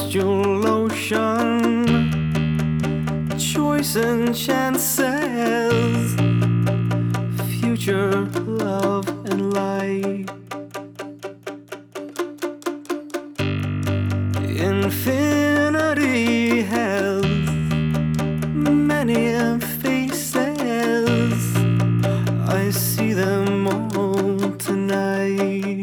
celestial ocean, choice and chances, future, love and light. Infinity has many faces, I see them all tonight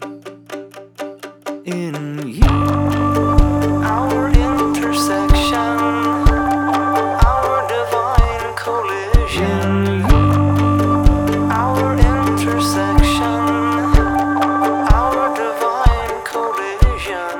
in you. Our intersection, our divine collision. Our intersection, our divine collision.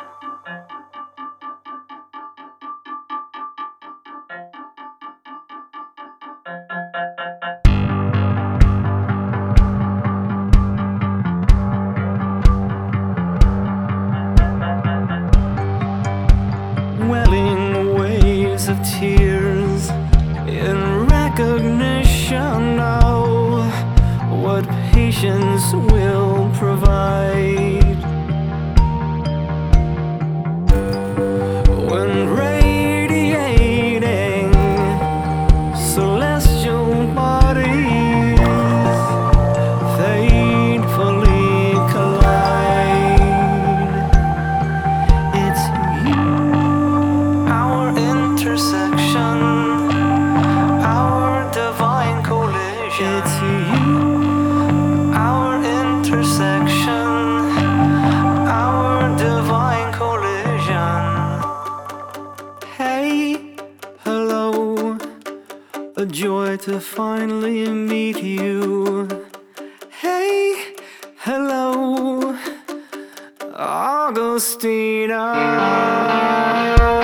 Welling waves of tears in recognition of what patience will provide. When radiating celestial bodies fatefully collide, it's you. Our intersection, our divine collision. It's you. Our intersection, our divine collision. Hey, hello, a joy to finally meet you. Hey, hello, Augustina.